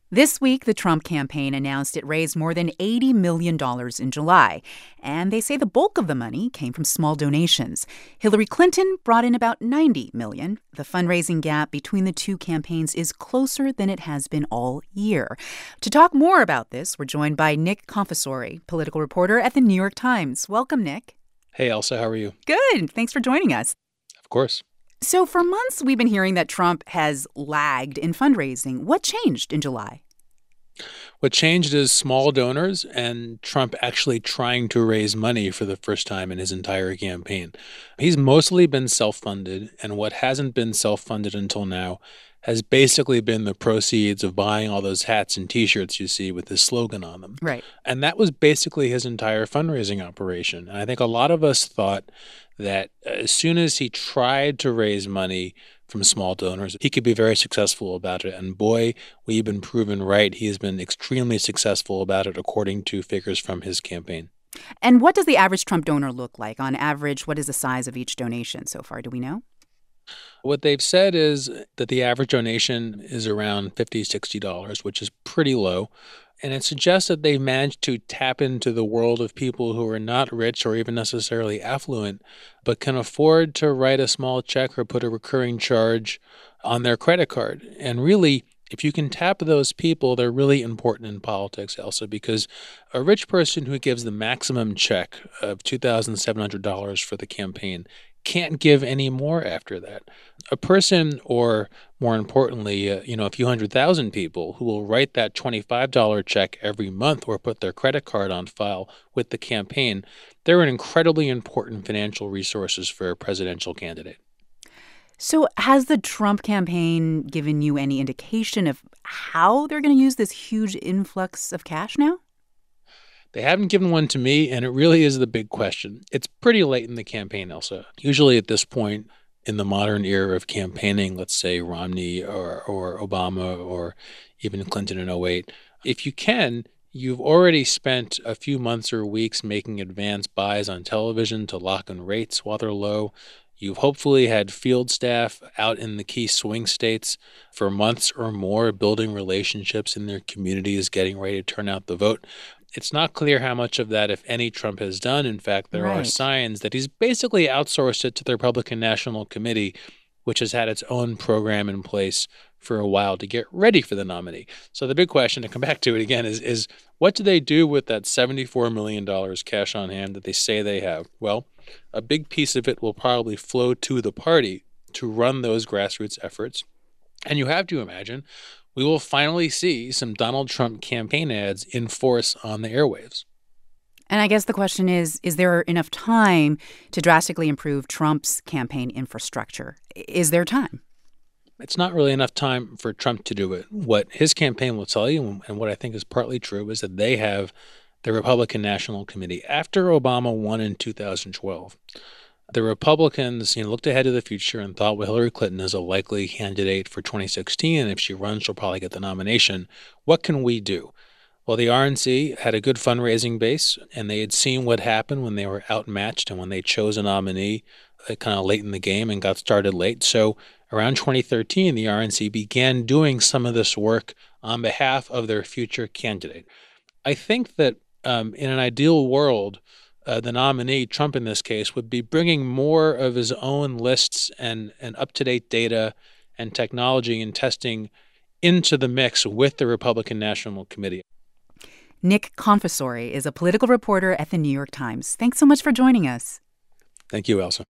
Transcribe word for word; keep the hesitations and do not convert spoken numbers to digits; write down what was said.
This week, the Trump campaign announced it raised more than eighty million dollars in July. And they say the bulk of the money came from small donations. Hillary Clinton brought in about ninety million dollars. The fundraising gap between the two campaigns is closer than it has been all year. To talk more about this, we're joined by Nick Confessore, political reporter at The New York Times. Welcome, Nick. Hey, Elsa. How are you? Good. Thanks for joining us. Of course. So for months, we've been hearing that Trump has lagged in fundraising. What changed in July? What changed is small donors and Trump actually trying to raise money for the first time in his entire campaign. He's mostly been self-funded, and what hasn't been self-funded until now has basically been the proceeds of buying all those hats and T-shirts you see with his slogan on them. Right. And that was basically his entire fundraising operation. And I think a lot of us thought that as soon as he tried to raise money from small donors, he could be very successful about it. And boy, we've been proven right. He has been extremely successful about it, according to figures from his campaign. And what does the average Trump donor look like? On average, what is the size of each donation so far? Do we know? What they've said is that the average donation is around fifty dollars, sixty dollars, which is pretty low. And it suggests that they've managed to tap into the world of people who are not rich or even necessarily affluent, but can afford to write a small check or put a recurring charge on their credit card. And really, if you can tap those people, they're really important in politics, Elsa, because a rich person who gives the maximum check of two thousand seven hundred dollars for the campaign can't give any more after that. A person, or more importantly, uh, you know, a few hundred thousand people who will write that twenty-five dollars check every month or put their credit card on file with the campaign, they're an incredibly important financial resources for a presidential candidate. So has the Trump campaign given you any indication of how they're going to use this huge influx of cash now? They haven't given one to me, and it really is the big question. It's pretty late in the campaign, Elsa. Usually at this point in the modern era of campaigning, let's say Romney or, or Obama or even Clinton in oh eight, if you can, you've already spent a few months or weeks making advance buys on television to lock in rates while they're low. You've hopefully had field staff out in the key swing states for months or more, building relationships in their communities, getting ready to turn out the vote. It's not clear how much of that, if any, Trump has done. In fact, there Right. are signs that he's basically outsourced it to the Republican National Committee, which has had its own program in place for a while to get ready for the nominee. So the big question, to come back to it again, is, is what do they do with that seventy-four million dollars cash on hand that they say they have? Well, a big piece of it will probably flow to the party to run those grassroots efforts. And you have to imagine we will finally see some Donald Trump campaign ads in force on the airwaves. And I guess the question is, is there enough time to drastically improve Trump's campaign infrastructure? Is there time? It's not really enough time for Trump to do it. What his campaign will tell you, and what I think is partly true, is that they have the Republican National Committee. After Obama won in two thousand twelve, the Republicans, you know, looked ahead to the future and thought, well, Hillary Clinton is a likely candidate for twenty sixteen, and if she runs, she'll probably get the nomination. What can we do? Well, the R N C had a good fundraising base, and they had seen what happened when they were outmatched and when they chose a nominee uh, kind of late in the game and got started late. So around twenty thirteen, the R N C began doing some of this work on behalf of their future candidate. I think that um, in an ideal world, Uh, the nominee, Trump in this case, would be bringing more of his own lists and, and up-to-date data and technology and testing into the mix with the Republican National Committee. Nick Confessore is a political reporter at The New York Times. Thanks so much for joining us. Thank you, Elsa.